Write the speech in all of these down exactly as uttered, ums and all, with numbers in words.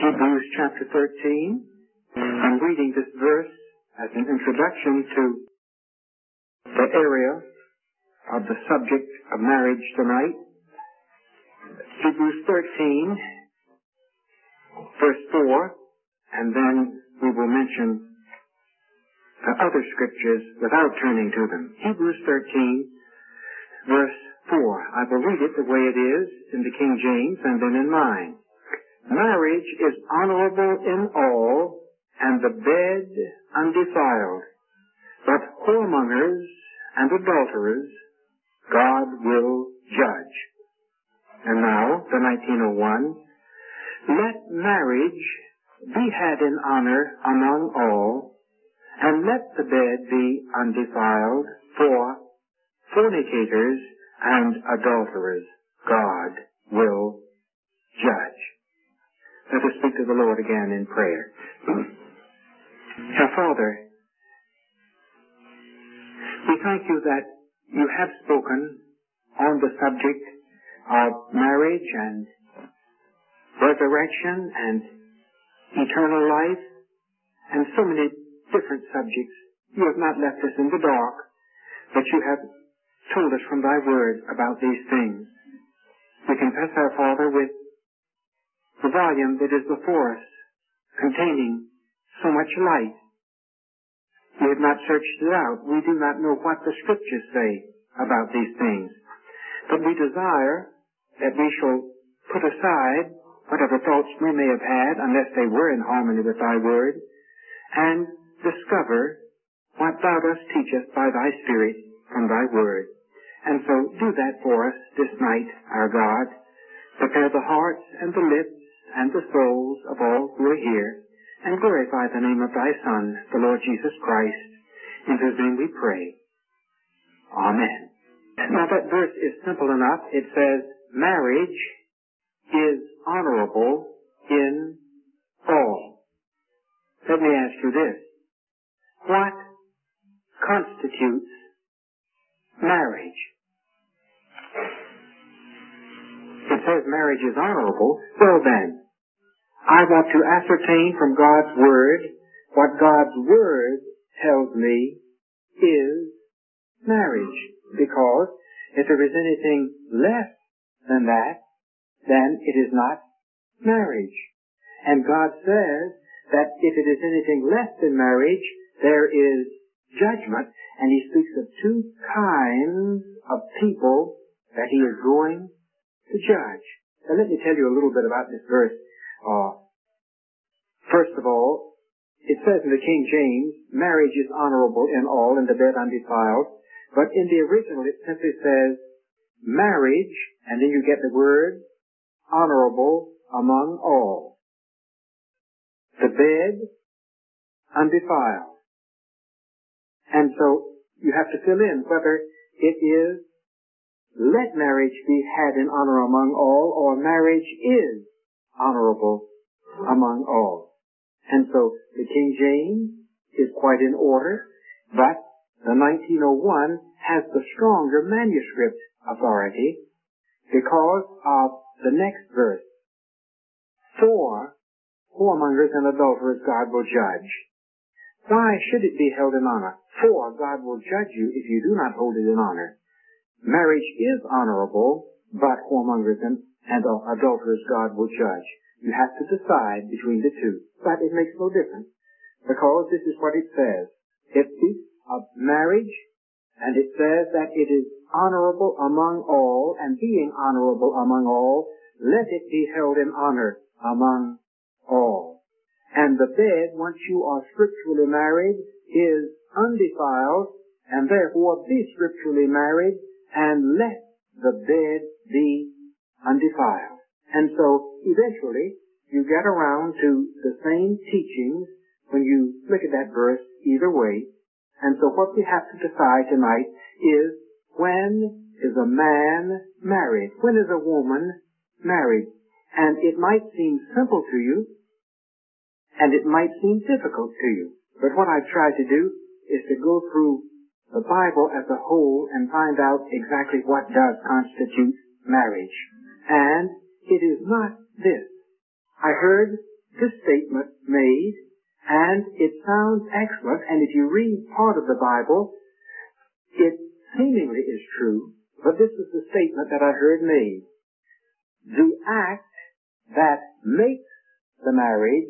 Hebrews chapter thirteen. I'm reading this verse as an introduction to the area of the subject of marriage tonight. Hebrews thirteen, verse four, and then we will mention the other scriptures without turning to them. Hebrews thirteen, verse four. I will read it the way it is in the King James and then in mine. Marriage is honorable in all, and the bed undefiled. But whoremongers and adulterers God will judge. And now, the nineteen oh one. Let marriage be had in honor among all, and let the bed be undefiled, for fornicators and adulterers God will judge. Let us speak to the Lord again in prayer. Our Father, we thank you that you have spoken on the subject of marriage and resurrection and eternal life and so many different subjects. You have not left us in the dark, but you have told us from thy word about these things. We confess, our Father, with the volume that is before us, containing so much light. We have not searched it out. We do not know what the Scriptures say about these things. But we desire that we shall put aside whatever thoughts we may have had, unless they were in harmony with thy word, and discover what thou dost teach us by thy Spirit from thy word. And so do that for us this night, our God. Prepare the hearts and the lips and the souls of all who are here, and glorify the name of thy Son, the Lord Jesus Christ, in whose name we pray. Amen. Now that verse is simple enough. It says, marriage is honorable in all. Let me ask you this. What constitutes marriage? It says marriage is honorable. Well then, I want to ascertain from God's Word what God's Word tells me is marriage. Because if there is anything less than that, then it is not marriage. And God says that if it is anything less than marriage, there is judgment. And He speaks of two kinds of people that He is going to judge. Now let me tell you a little bit about this verse. Uh, first of all, it says in the King James, marriage is honorable in all, and the bed undefiled. But in the original, it simply says, marriage, and then you get the word, honorable among all. The bed undefiled. And so you have to fill in whether it is let marriage be had in honor among all, or marriage is honorable among all. And so the King James is quite in order, but the nineteen oh one has the stronger manuscript authority because of the next verse. For whoremongers and adulterers God will judge. Why should it be held in honor? For God will judge you if you do not hold it in honor. Marriage is honorable, but whoremongers and, and adulterers God will judge. You have to decide between the two. But it makes no difference, because this is what it says. It speaks of marriage, and it says that it is honorable among all, and being honorable among all, let it be held in honor among all. And the bed, once you are scripturally married, is undefiled, and therefore be scripturally married, and let the bed be undefiled. And so, eventually, you get around to the same teachings when you look at that verse either way. And so what we have to decide tonight is, when is a man married? When is a woman married? And it might seem simple to you, and it might seem difficult to you. But what I've tried to do is to go through the Bible as a whole and find out exactly what does constitute marriage. And it is not this. I heard this statement made, and it sounds excellent, and if you read part of the Bible, it seemingly is true, but this is the statement that I heard made. The act that makes the marriage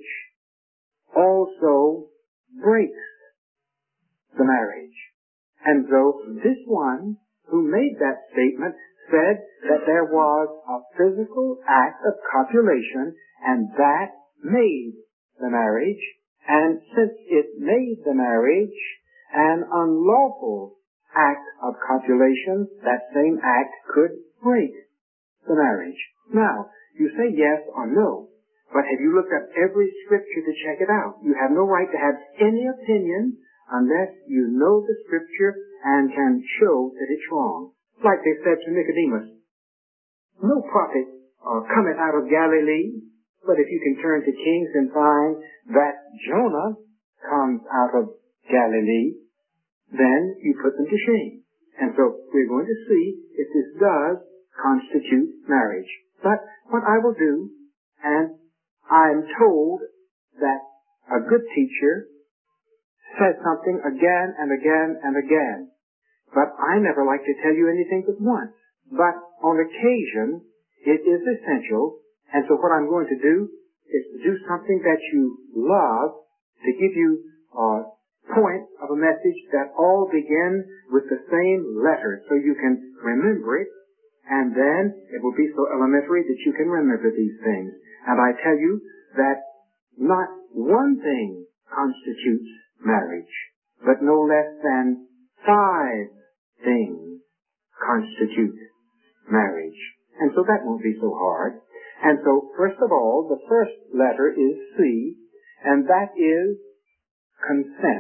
also breaks the marriage. And so this one who made that statement said that there was a physical act of copulation, and that made the marriage. And since it made the marriage an unlawful act of copulation, that same act could break the marriage. Now, you say yes or no, but have you looked at every scripture to check it out? You have no right to have any opinion unless you know the scripture and can show that it's wrong. Like they said to Nicodemus, no prophet uh, cometh out of Galilee, but if you can turn to Kings and find that Jonah comes out of Galilee, then you put them to shame. And so we're going to see if this does constitute marriage. But what I will do, and I'm told that a good teacher says something again and again and again, but I never like to tell you anything but once. But on occasion, it is essential, and so what I'm going to do is to do something that you love, to give you a point of a message that all begin with the same letter, so you can remember it, and then it will be so elementary that you can remember these things. And I tell you that not one thing constitutes marriage, but no less than five things constitute marriage. And so that won't be so hard. And so, first of all, the first letter is C, and that is consent.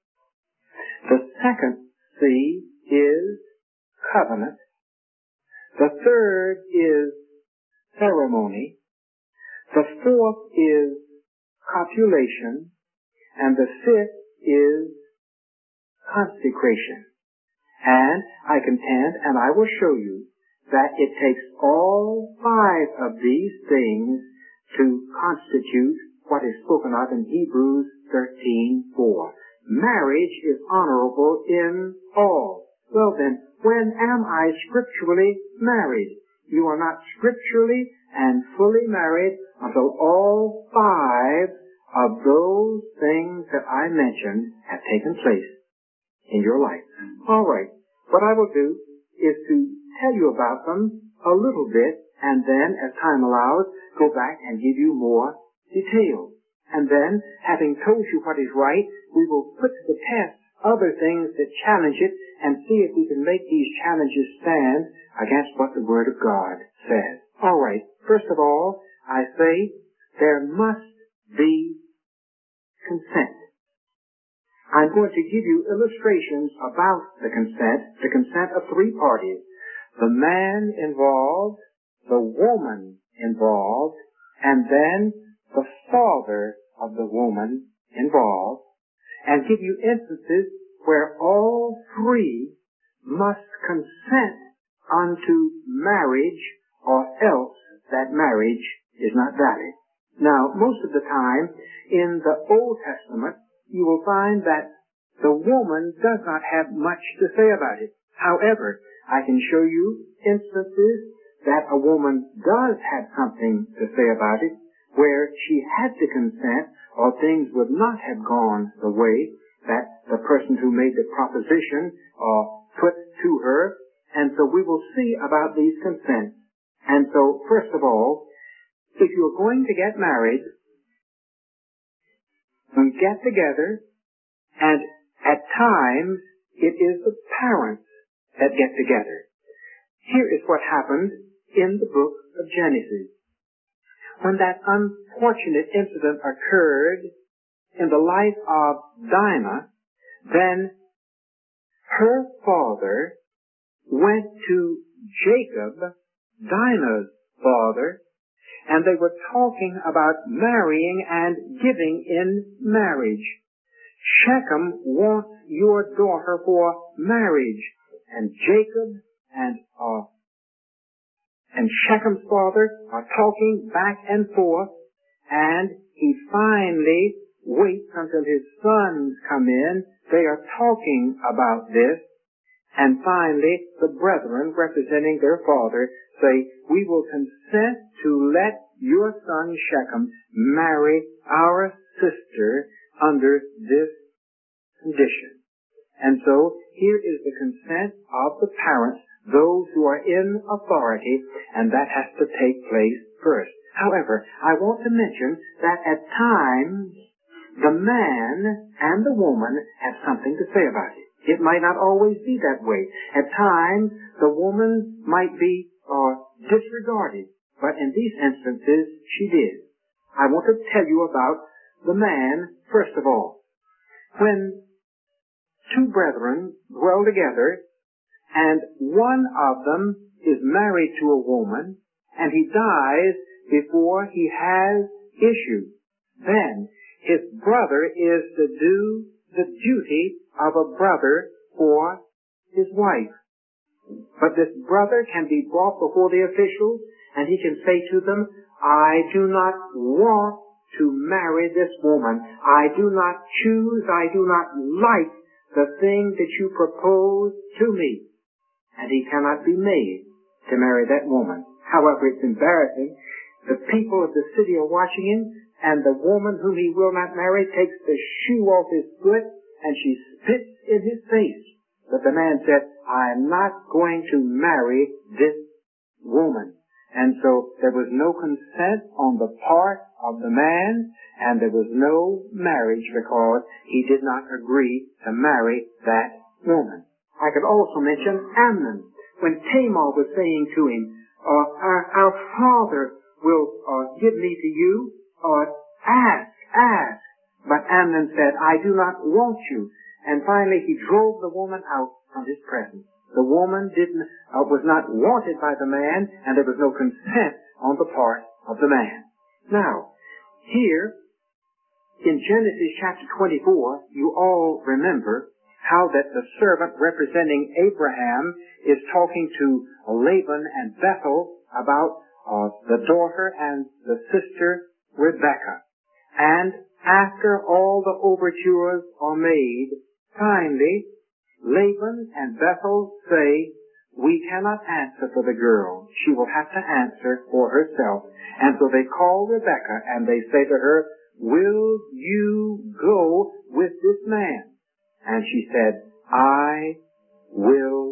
The second C is covenant. The third is ceremony. The fourth is copulation. And the fifth is consecration. And I contend, and I will show you, that it takes all five of these things to constitute what is spoken of in Hebrews thirteen four. Marriage is honorable in all. Well then, when am I scripturally married? You are not scripturally and fully married until all five of those things that I mentioned have taken place in your life. All right. What I will do is to tell you about them a little bit, and then, as time allows, go back and give you more detail. And then, having told you what is right, we will put to the test other things that challenge it and see if we can make these challenges stand against what the Word of God says. All right. First of all, I say there must be consent. I'm going to give you illustrations about the consent, the consent of three parties. The man involved, the woman involved, and then the father of the woman involved, and give you instances where all three must consent unto marriage, or else that marriage is not valid. Now, most of the time, in the Old Testament, you will find that the woman does not have much to say about it. However, I can show you instances that a woman does have something to say about it, where she had to consent, or things would not have gone the way that the person who made the proposition uh, put to her. And so we will see about these consents. And so, first of all, if you're going to get married, we get together, and at times it is the parents that get together. Here is what happened in the book of Genesis. When that unfortunate incident occurred in the life of Dinah, then her father went to Jacob, Dinah's father, and they were talking about marrying and giving in marriage. Shechem wants your daughter for marriage, and Jacob and uh, and Shechem's father are talking back and forth, and he finally waits until his sons come in. They are talking about this. And finally, the brethren, representing their father, say, we will consent to let your son Shechem marry our sister under this condition. And so, here is the consent of the parents, those who are in authority, and that has to take place first. However, I want to mention that at times, the man and the woman have something to say about it. It might not always be that way. At times, the woman might be uh, disregarded, but in these instances, she did. I want to tell you about the man, first of all. When two brethren dwell together, and one of them is married to a woman, and he dies before he has issue, then his brother is to do the duty of a brother for his wife. But this brother can be brought before the officials, and he can say to them, I do not want to marry this woman. I do not choose, I do not like the thing that you propose to me. And he cannot be made to marry that woman. However, it's embarrassing. The people of the city are watching him, and the woman whom he will not marry takes the shoe off his foot, and she spits in his face. But the man said, I am not going to marry this woman. And so there was no consent on the part of the man, and there was no marriage because he did not agree to marry that woman. I could also mention Amnon. When Tamar was saying to him, uh, our, our father will uh, give me to you, uh, ask, ask. But Amnon said, I do not want you. And finally he drove the woman out from his presence. The woman didn't, uh, was not wanted by the man, and there was no consent on the part of the man. Now, here, in Genesis chapter twenty-four, you all remember how that the servant representing Abraham is talking to Laban and Bethel about uh, the daughter and the sister Rebekah. And after all the overtures are made, finally, Laban and Bethel say, we cannot answer for the girl. She will have to answer for herself. And so they call Rebekah and they say to her, will you go with this man? And she said, I will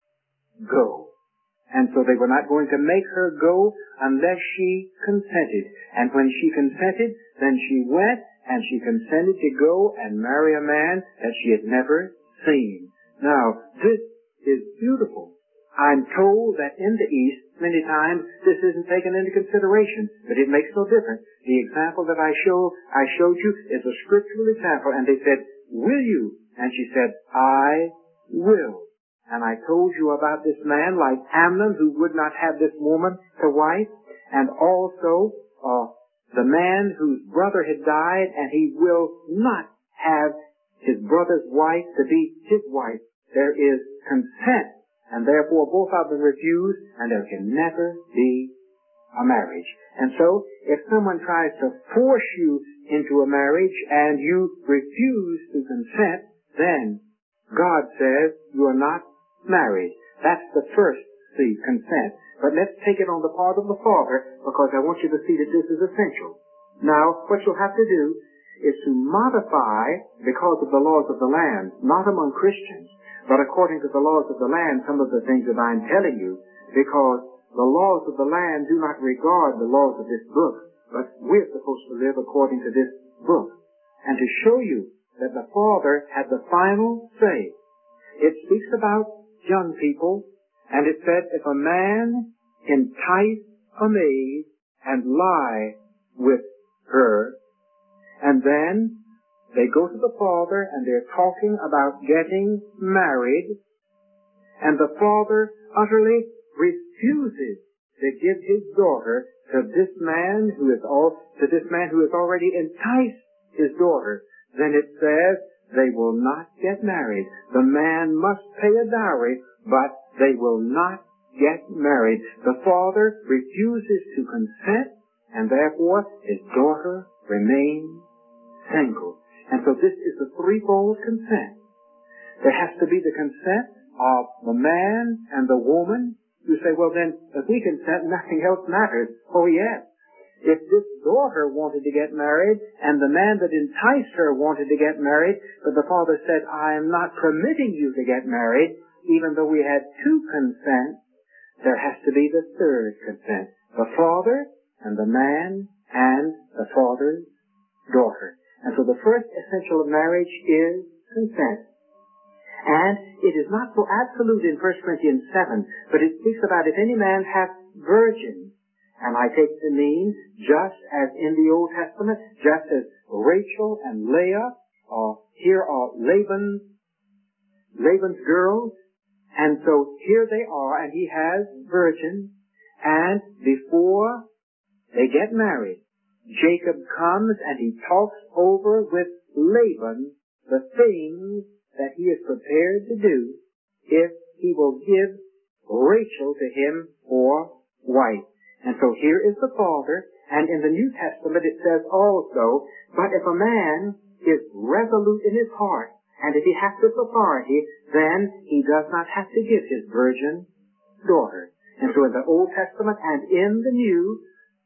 go. And so they were not going to make her go unless she consented. And when she consented, then she went and she consented to go and marry a man that she had never seen. Now, this is beautiful. I'm told that in the East, many times, this isn't taken into consideration, but it makes no difference. The example that I show, I showed you is a scriptural example, and they said, will you? And she said, I will. And I told you about this man like Amnon who would not have this woman to wife, and also uh, the man whose brother had died, and he will not have his brother's wife to be his wife. There is consent, and therefore both of them refuse, and there can never be a marriage. And so, if someone tries to force you into a marriage and you refuse to consent, then God says you are not married. That's the first C, consent. But let's take it on the part of the father, because I want you to see that this is essential. Now, what you'll have to do is to modify, because of the laws of the land, not among Christians, but according to the laws of the land, some of the things that I'm telling you, because the laws of the land do not regard the laws of this book, but we're supposed to live according to this book. And to show you that the Father had the final say, it speaks about young people, and it said, if a man entice a maid and lie with her, and then they go to the father and they're talking about getting married, and the father utterly refuses to give his daughter to this man who is all to this man who has already enticed his daughter, then it says they will not get married. The man must pay a dowry, but they will not get married. The father refuses to consent, and therefore his daughter remain single. And so this is the threefold consent. There has to be the consent of the man and the woman. You say, well then, if we consent, nothing else matters. Oh yes. If this daughter wanted to get married, and the man that enticed her wanted to get married, but the father said, I am not permitting you to get married, even though we had two consents, there has to be the third consent. The father and the man and the father's daughter. And so the first essential of marriage is consent. And it is not so absolute in First Corinthians seven, but it speaks about if any man hath virgins. And I take to mean, just as in the Old Testament, just as Rachel and Leah, are, here are Laban's, Laban's girls, and so here they are, and he has virgins, and before they get married, Jacob comes and he talks over with Laban the things that he is prepared to do if he will give Rachel to him for wife. And so here is the father, and in the New Testament it says also, but if a man is resolute in his heart, and if he has this authority, then he does not have to give his virgin daughter. And so in the Old Testament and in the New,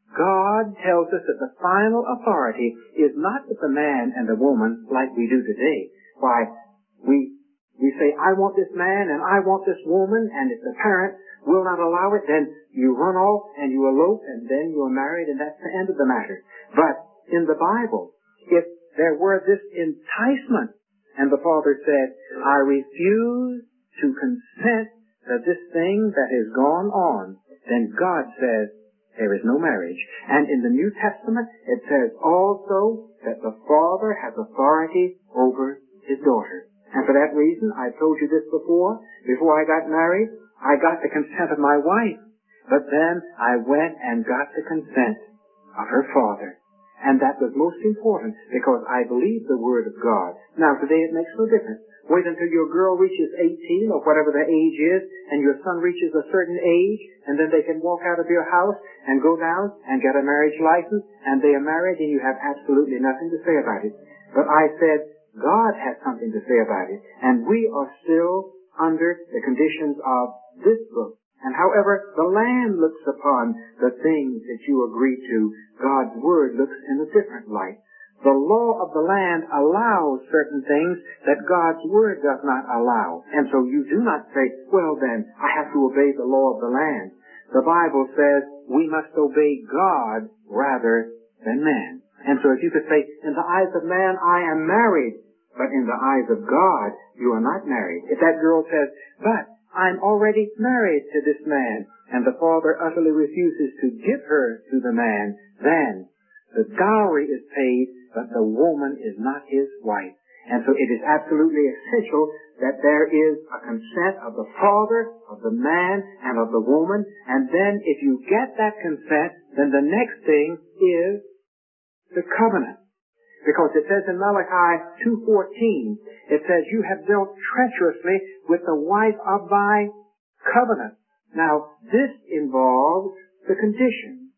God tells us that the final authority is not with the man and the woman like we do today. Why, we we say, I want this man and I want this woman, and if the parent will not allow it, then you run off and you elope and then you are married, and that's the end of the matter. But in the Bible, if there were this enticement, and the father said, I refuse to consent to this thing that has gone on, then God says, there is no marriage. And in the New Testament, it says also that the father has authority over his daughter. And for that reason, I told you this before, before I got married, I got the consent of my wife. But then I went and got the consent of her father. And that was most important because I believe the Word of God. Now today it makes no difference. Wait until your girl reaches eighteen or whatever the age is, and your son reaches a certain age, and then they can walk out of your house and go down and get a marriage license, and they are married and you have absolutely nothing to say about it. But I said, God has something to say about it, and we are still under the conditions of this book. And however the land looks upon the things that you agree to, God's Word looks in a different light. The law of the land allows certain things that God's Word does not allow. And so you do not say, well then, I have to obey the law of the land. The Bible says we must obey God rather than man. And so if you could say, in the eyes of man, I am married, but in the eyes of God, you are not married. If that girl says, but I'm already married to this man, and the father utterly refuses to give her to the man, then the dowry is paid, but the woman is not his wife. And so it is absolutely essential that there is a consent of the father, of the man, and of the woman. And then if you get that consent, then the next thing is the covenant. Because it says in Malachi two fourteen, it says, you have dealt treacherously with the wife of thy covenant. Now, this involves the condition.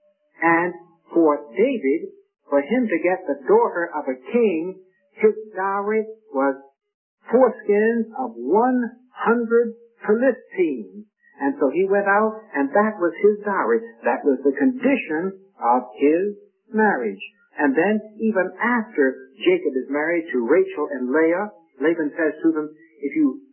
And for David, for him to get the daughter of a king, his dowry was foreskins of one hundred Philistines. And so he went out, and that was his dowry. That was the condition of his marriage. And then, even after Jacob is married to Rachel and Leah, Laban says to them, if you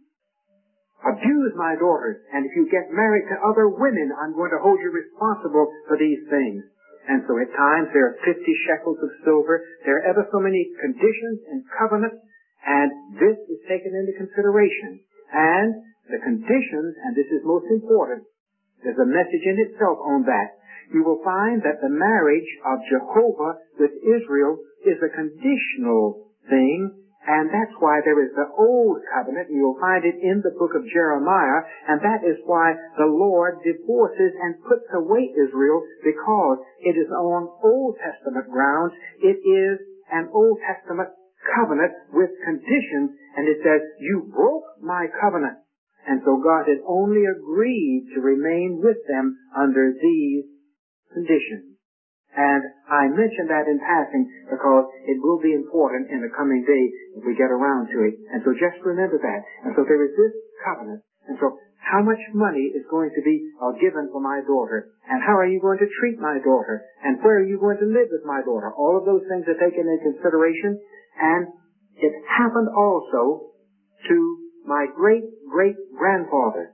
abuse my daughters, and if you get married to other women, I'm going to hold you responsible for these things. And so at times there are fifty shekels of silver. There are ever so many conditions and covenants, and this is taken into consideration. And the conditions, and this is most important, there's a message in itself on that. You will find that the marriage of Jehovah with Israel is a conditional thing, and that's why there is the Old Covenant, and you'll find it in the book of Jeremiah, and that is why the Lord divorces and puts away Israel, because it is on Old Testament grounds. It is an Old Testament covenant with conditions, and it says, you broke my covenant. And so God had only agreed to remain with them under these conditions. And I mention that in passing because it will be important in the coming day if we get around to it. And so just remember that. And so there is this covenant. And so how much money is going to be uh, given for my daughter? And how are you going to treat my daughter? And where are you going to live with my daughter? All of those things are taken into consideration. And it happened also to my great-great-grandfather.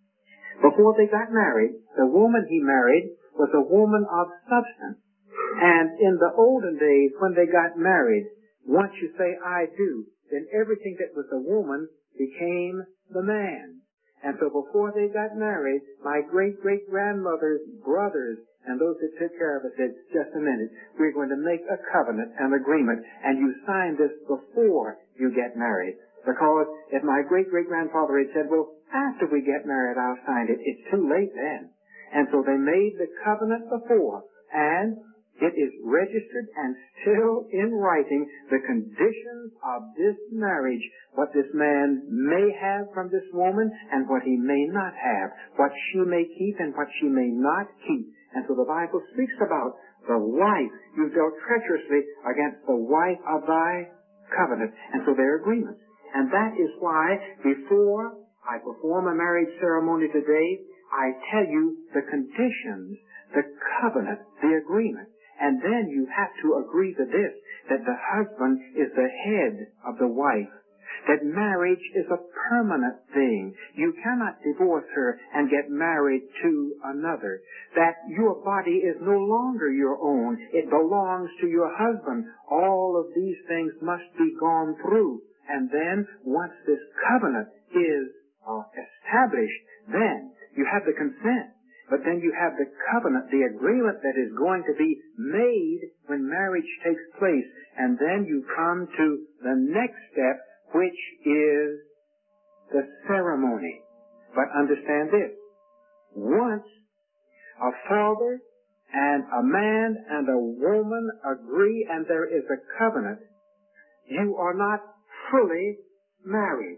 Before they got married, the woman he married was a woman of substance. And in the olden days, when they got married, once you say, I do, then everything that was a woman became the man. And so before they got married, my great-great-grandmother's brothers and those that took care of it said, just a minute, we're going to make a covenant, an agreement, and you sign this before you get married. Because if my great-great-grandfather had said, well, after we get married, I'll sign it, it's too late then. And so they made the covenant before, and it is registered and still in writing the conditions of this marriage, what this man may have from this woman and what he may not have, what she may keep and what she may not keep. And so the Bible speaks about the wife. You dealt treacherously against the wife of thy covenant. And so they're agreements. And that is why before I perform a marriage ceremony today, I tell you the conditions, the covenant, the agreement. And then you have to agree to this, that the husband is the head of the wife, that marriage is a permanent thing. You cannot divorce her and get married to another, that your body is no longer your own. It belongs to your husband. All of these things must be gone through. And then once this covenant is uh, established, then you have the consent. But then you have the covenant, the agreement that is going to be made when marriage takes place. And then you come to the next step, which is the ceremony. But understand this. Once a father and a man and a woman agree and there is a covenant, you are not fully married.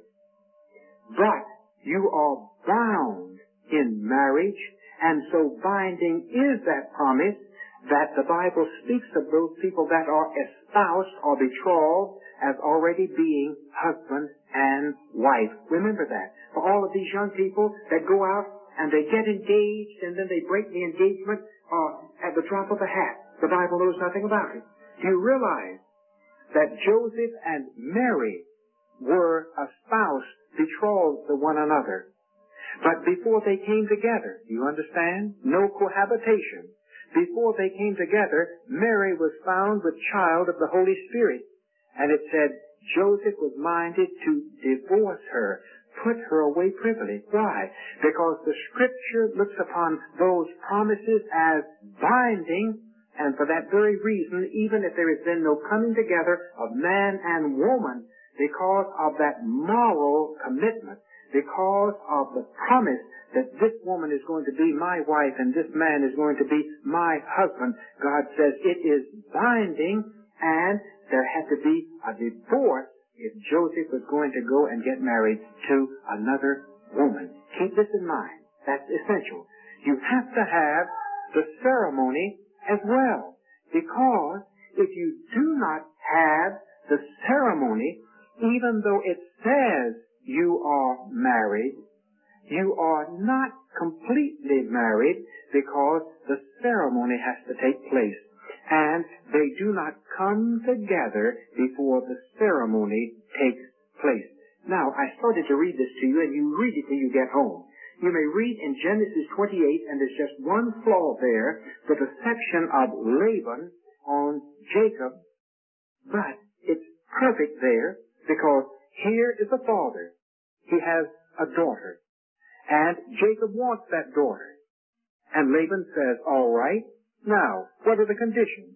But you are bound in marriage. And so binding is that promise that the Bible speaks of those people that are espoused or betrothed as already being husband and wife. Remember that. For all of these young people that go out and they get engaged and then they break the engagement uh, at the drop of a hat, the Bible knows nothing about it. Do you realize that Joseph and Mary were espoused, betrothed to one another? But before they came together, you understand? No cohabitation. Before they came together, Mary was found with child of the Holy Spirit. And it said Joseph was minded to divorce her, put her away privily. Why? Because the Scripture looks upon those promises as binding, and for that very reason, even if there has been no coming together of man and woman, because of that moral commitment, because of the promise that this woman is going to be my wife and this man is going to be my husband, God says it is binding, and there had to be a divorce if Joseph was going to go and get married to another woman. Keep this in mind. That's essential. You have to have the ceremony as well, because if you do not have the ceremony, even though it says you are married, you are not completely married, because the ceremony has to take place. And they do not come together before the ceremony takes place. Now, I started to read this to you, and you read it till you get home. You may read in Genesis twenty-eight, and there's just one flaw there, the deception of Laban on Jacob, but it's perfect there, because here is a father. He has a daughter. And Jacob wants that daughter. And Laban says, all right, now, what are the conditions?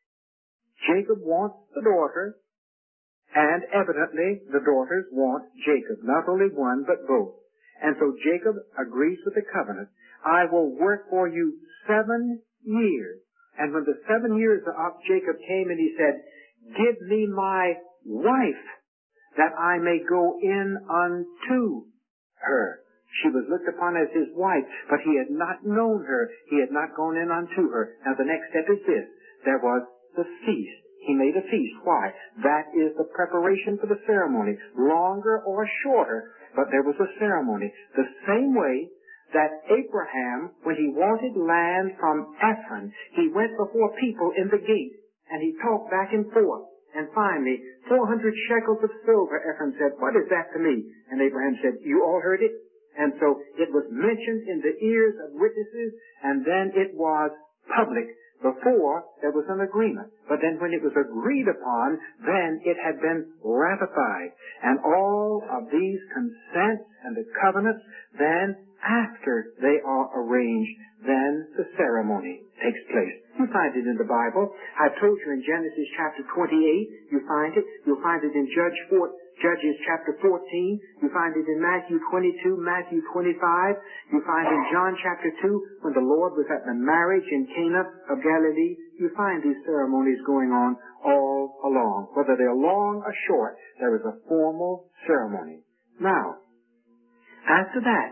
Jacob wants the daughter, and evidently the daughters want Jacob. Not only one, but both. And so Jacob agrees with the covenant. I will work for you seven years. And when the seven years are up, Jacob came and he said, give me my wife, that I may go in unto her. She was looked upon as his wife, but he had not known her. He had not gone in unto her. Now the next step is this. there was the feast. He made a feast. Why? That is the preparation for the ceremony. Longer or shorter, but there was a ceremony. The same way that Abraham, when he wanted land from Ephron, he went before people in the gate, and he talked back and forth. And finally, four hundred shekels of silver, Ephron said, "What is that to me?" And Abraham said, "You all heard it?" And so it was mentioned in the ears of witnesses, and then it was public. Before, there was an agreement. But then when it was agreed upon, then it had been ratified. And all of these consents and the covenants, then after they are arranged, then the ceremony takes place. You find it in the Bible. I told you in Genesis chapter twenty-eight, you find it. You'll find it in Judge four, Judges chapter fourteen. You find it in Matthew twenty-two, Matthew twenty-five. You find in John chapter two, when the Lord was at the marriage in Cana of Galilee. You find these ceremonies going on all along. Whether they're long or short, there is a formal ceremony. Now, after that,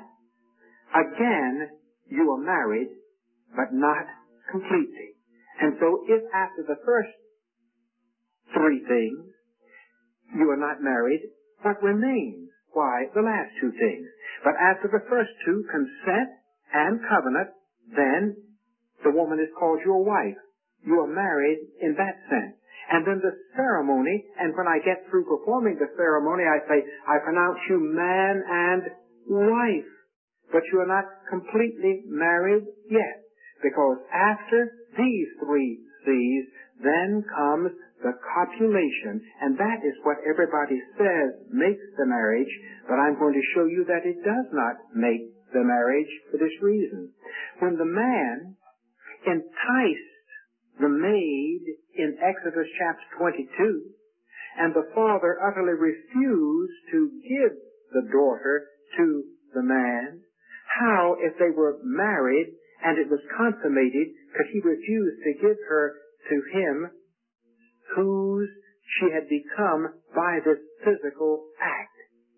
again, you are married, but not completely. And so if after the first three things you are not married, what remains? Why, the last two things. But after the first two, consent and covenant, then the woman is called your wife. You are married in that sense. And then the ceremony, and when I get through performing the ceremony, I say, I pronounce you man and wife. But you are not completely married yet. Because after these three C's, then comes the copulation. And that is what everybody says makes the marriage. But I'm going to show you that it does not make the marriage for this reason. When the man enticed the maid in Exodus chapter twenty-two, and the father utterly refused to give the daughter to the man, how, if they were married and it was consummated, could he refuse to give her to him whose she had become by this physical act?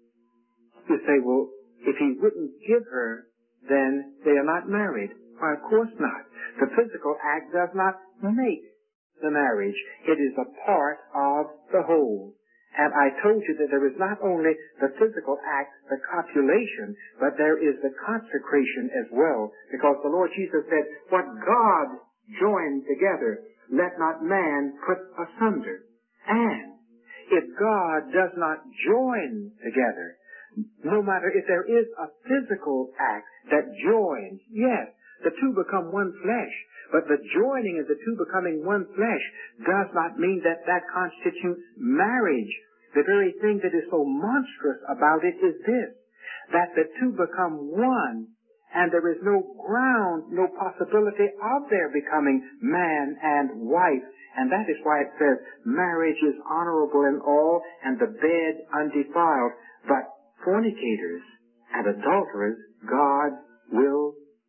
You say, well, if he wouldn't give her, then they are not married. Why, of course not. The physical act does not make the marriage. It is a part of the whole. And I told you that there is not only the physical act, the copulation, but there is the consecration as well. Because the Lord Jesus said, what God joined together, let not man put asunder. And if God does not join together, no matter if there is a physical act that joins, yes, the two become one flesh. But the joining of the two becoming one flesh does not mean that that constitutes marriage. The very thing that is so monstrous about it is this, that the two become one, and there is no ground, no possibility of their becoming man and wife. And that is why it says marriage is honorable in all, and the bed undefiled. But fornicators and adulterers, God will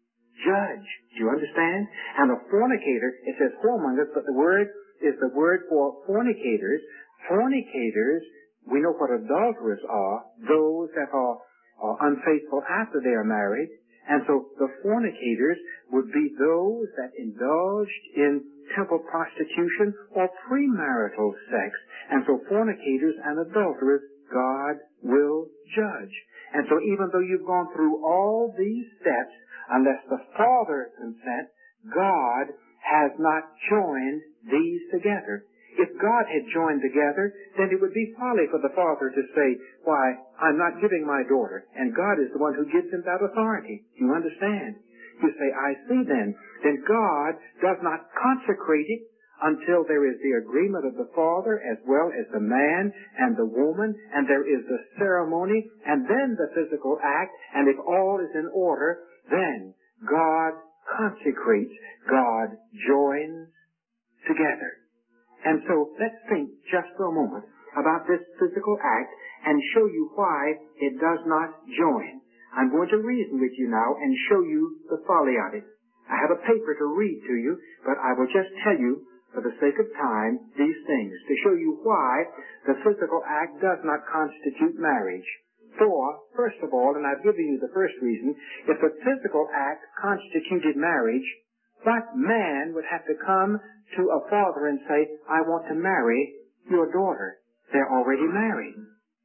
judge. Do you understand? And a fornicator, it says whoremongers, but the word is the word for fornicators. Fornicators, we know what adulterers are, those that are, are unfaithful after they are married. And so the fornicators would be those that indulged in temple prostitution or premarital sex. And so fornicators and adulterers, God will judge. And so even though you've gone through all these steps, unless the Father consents, God has not joined these together. If God had joined together, then it would be folly for the Father to say, why, I'm not giving my daughter, and God is the one who gives him that authority. You understand? You say, I see then. Then God does not consecrate it until there is the agreement of the Father as well as the man and the woman, and there is the ceremony, and then the physical act, and if all is in order, then God consecrates, God joins together. And so let's think just for a moment about this physical act and show you why it does not join. I'm going to reason with you now and show you the folly of it. I have a paper to read to you, but I will just tell you, for the sake of time, these things to show you why the physical act does not constitute marriage. For, first of all, and I've given you the first reason, if the physical act constituted marriage, But man would have to come to a father and say, I want to marry your daughter. They're already married.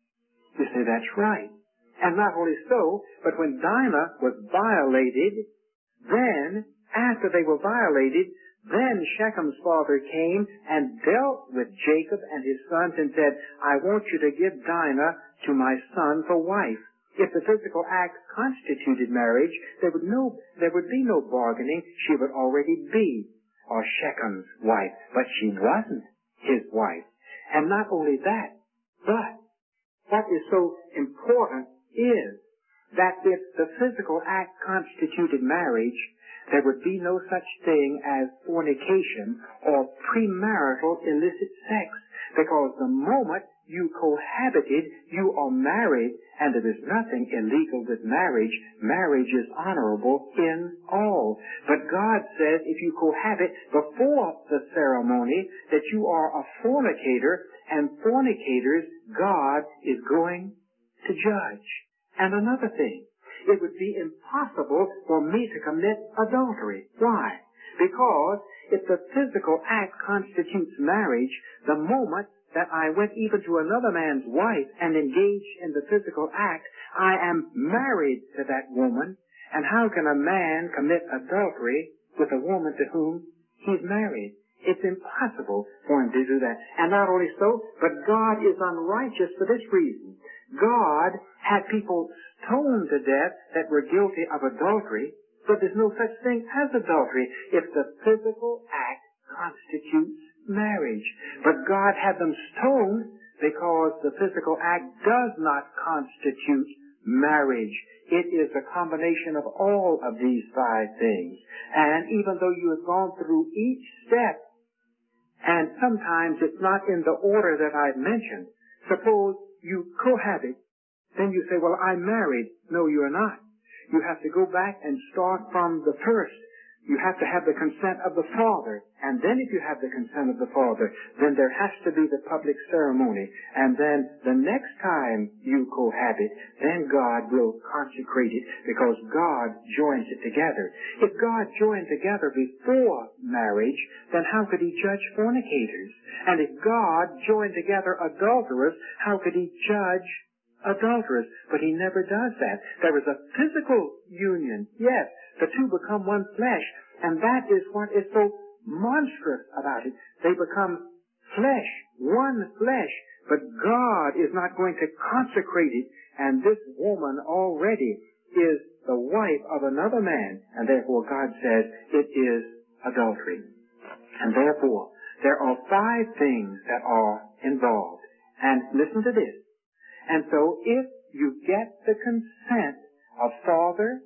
You say, that's right. And not only so, but when Dinah was violated, then, after they were violated, then Shechem's father came and dealt with Jacob and his sons and said, I want you to give Dinah to my son for wife. If the physical act constituted marriage, there would no, there would be no bargaining. She would already be or Shechem's wife, but she wasn't his wife. And not only that, but what is so important is that if the physical act constituted marriage, there would be no such thing as fornication or premarital illicit sex, because the moment you cohabited, you are married, and there is nothing illegal with marriage. Marriage is honorable in all. But God says if you cohabit before the ceremony, that you are a fornicator, and fornicators God is going to judge. And another thing, it would be impossible for me to commit adultery. Why? Because if the physical act constitutes marriage, the moment that I went even to another man's wife and engaged in the physical act, I am married to that woman. And how can a man commit adultery with a woman to whom he's married? It's impossible for him to do that. And not only so, but God is unrighteous for this reason. God had people stoned to death that were guilty of adultery, but there's no such thing as adultery if the physical act constitutes marriage. But God had them stoned because the physical act does not constitute marriage. It is a combination of all of these five things. And even though you have gone through each step, and sometimes it's not in the order that I've mentioned, suppose you cohabit, then you say, well, I'm married. No, you're not. You have to go back and start from the first. You have to have the consent of the father. And then if you have the consent of the father, then there has to be the public ceremony. And then the next time you cohabit, then God will consecrate it because God joins it together. If God joined together before marriage, then how could he judge fornicators? And if God joined together adulterers, how could he judge adulterers? But he never does that. There is a physical union. Yes, the two become one flesh, and that is what is so monstrous about it. They become flesh, one flesh, but God is not going to consecrate it, and this woman already is the wife of another man, and therefore God says it is adultery. And therefore, there are five things that are involved. And listen to this. And so if you get the consent of father,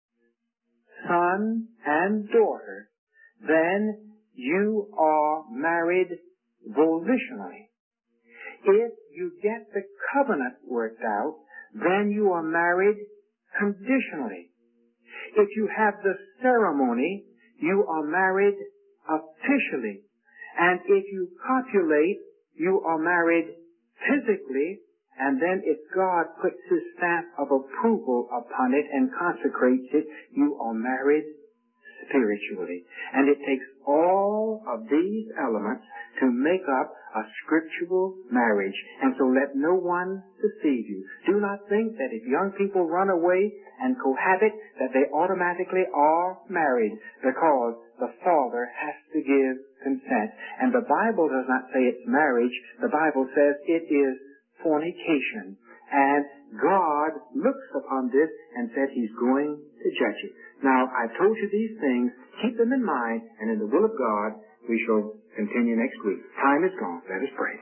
son, and daughter, then you are married volitionally. If you get the covenant worked out, then you are married conditionally. If you have the ceremony, you are married officially. And if you copulate, you are married physically. And then if God puts his stamp of approval upon it and consecrates it, you are married spiritually. And it takes all of these elements to make up a scriptural marriage. And so let no one deceive you. Do not think that if young people run away and cohabit, that they automatically are married, because the father has to give consent. And the Bible does not say it's marriage. The Bible says it is fornication. And God looks upon this and said he's going to judge it. Now, I've told you these things. Keep them in mind, and in the will of God, we shall continue next week. Time is gone. Let us pray.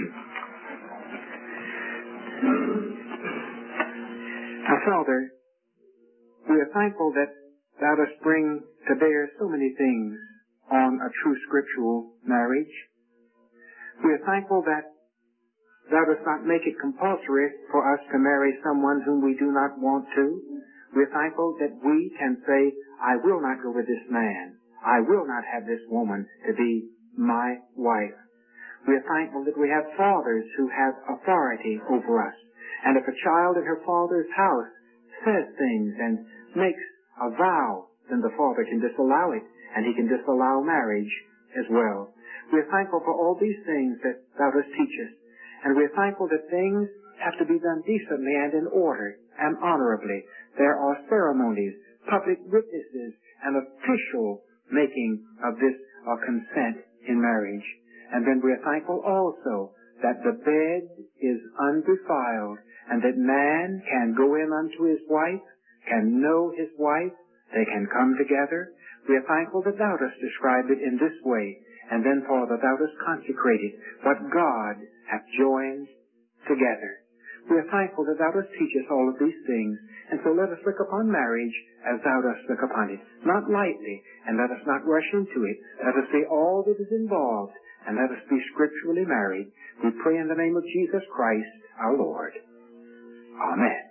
Now, Father, we are thankful that thou dost bring to bear so many things on a true scriptural marriage. We are thankful that thou dost not make it compulsory for us to marry someone whom we do not want to. We're thankful that we can say, I will not go with this man. I will not have this woman to be my wife. We are thankful that we have fathers who have authority over us. And if a child in her father's house says things and makes a vow, then the father can disallow it. and he can disallow marriage as well. We're thankful for all these things that thou dost teach us, and we're thankful that things have to be done decently and in order and honorably. There are ceremonies, public witnesses, and official making of this uh, consent in marriage. And then we're thankful also that the bed is undefiled, and that man can go in unto his wife, can know his wife, they can come together. We are thankful that thou dost describe it in this way, and then, Father, thou dost consecrate it, what God hath joined together. We are thankful that thou dost teach us all of these things, and so let us look upon marriage as thou dost look upon it, not lightly, and let us not rush into it. Let us see all that is involved, and let us be scripturally married. We pray in the name of Jesus Christ, our Lord. Amen.